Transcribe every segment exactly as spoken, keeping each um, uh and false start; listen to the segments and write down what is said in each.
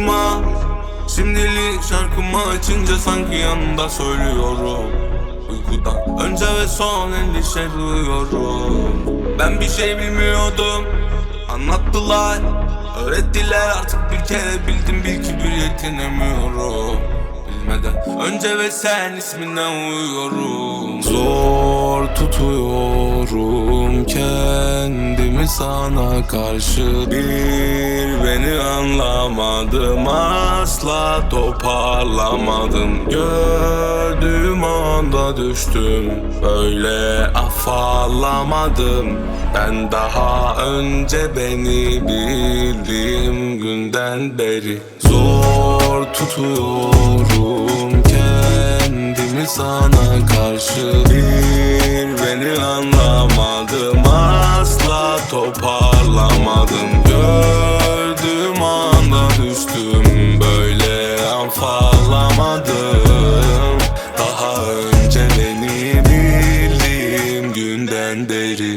başıma. Şimdilik şarkımı açınca sanki yanında söylüyorum. Uykudan önce ve son endişe duyuyorum. Ben bir şey bilmiyordum, anlattılar, öğrettiler. Artık bir kere bildim, bil ki bir yetinemiyorum. Bilmeden önce ve sen isminden uyuyorum. Zor tutuyorum kendimi sana karşı. Bir beni anlamadım, asla toparlamadım. Gördüğüm anda düştüm, böyle afallamadım. Ben daha önce beni bildiğim günden beri zor tutuyorum kendimi sana karşı. Bir beni anlamadım, asla toparlamadım. Gördüğüm anda düştüm, böyle afallamadım. Daha önce beni bildiğim günden beri.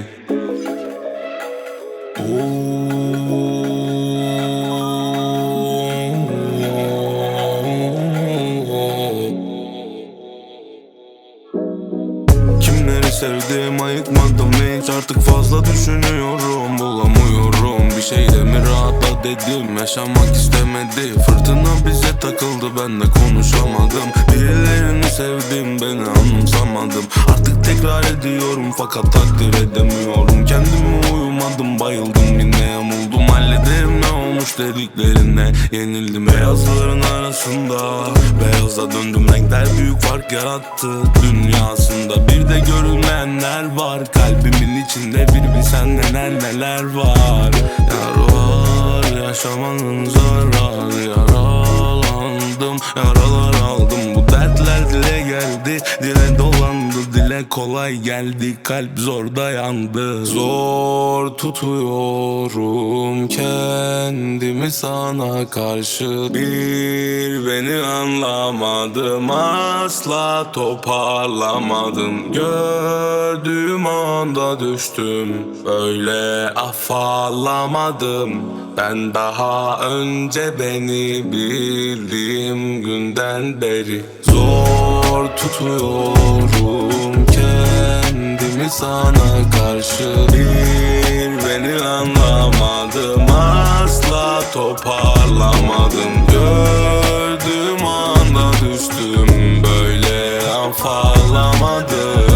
Kimleri sevdim ayıkmadım hiç, artık fazla düşünüyorum, bulamıyorum. Bir şeyle mi rahatla dedim, yaşamak istemedi. Fırtına bize takıldı, ben de konuşamadım. Birilerini sevdim, beni anımsamadım. Artık tekrar ediyorum fakat takdir edemiyorum. Kendime uyumadım, bayıldım, yine yamuldum. Hallederim ne olmuş dediklerine, yenildim beyazların arasında. Beyaza döndüm, renkler büyük fark yarattı dünyasında. Bir de görülmeyenler var, kalbimin içinde bir bilsen neler neler var. Yar var, yaşamanın zararı. Yaralandım, yaralar aldım. Bu dertler dile geldi, dile dolandı. Dile kolay geldi, kalp zor dayandı. Zor tutuyorum kendimi sana karşı. Bir beni anlamadım, asla toparlamadım. Gördüğüm anda düştüm, böyle afallamadım. Ben daha önce beni bildiğim günden beri zor tutuyorum kendimi sana karşı. Bir beni anlamadım, asla toparlamadım. Gördüğüm anda düştüm, böyle afallamadım.